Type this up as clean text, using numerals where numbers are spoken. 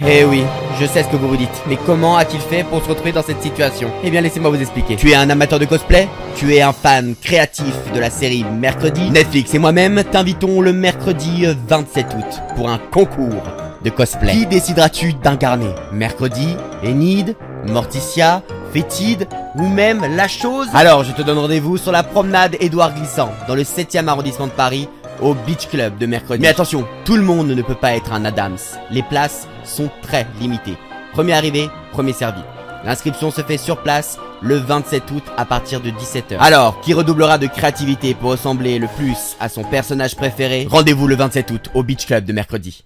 Eh oui, je sais ce que vous vous dites, mais comment a-t-il fait pour se retrouver dans cette situation? Eh bien laissez-moi vous expliquer. Tu es un amateur de cosplay? Tu es un fan créatif de la série Mercredi? Netflix et moi-même t'invitons le mercredi 27 août pour un concours de cosplay. Qui décideras-tu d'incarner? Mercredi, Enid, Morticia, Fétide ou même la chose? Alors je te donne rendez-vous sur la promenade Édouard Glissant dans le 7e arrondissement de Paris au Beach Club de Mercredi. Mais attention, tout le monde ne peut pas être un Adams. Les places sont très limitées. Premier arrivé, premier servi. L'inscription se fait sur place le 27 août à partir de 17 h. Alors, qui redoublera de créativité pour ressembler le plus à son personnage préféré? Rendez-vous le 27 août au Beach Club de Mercredi.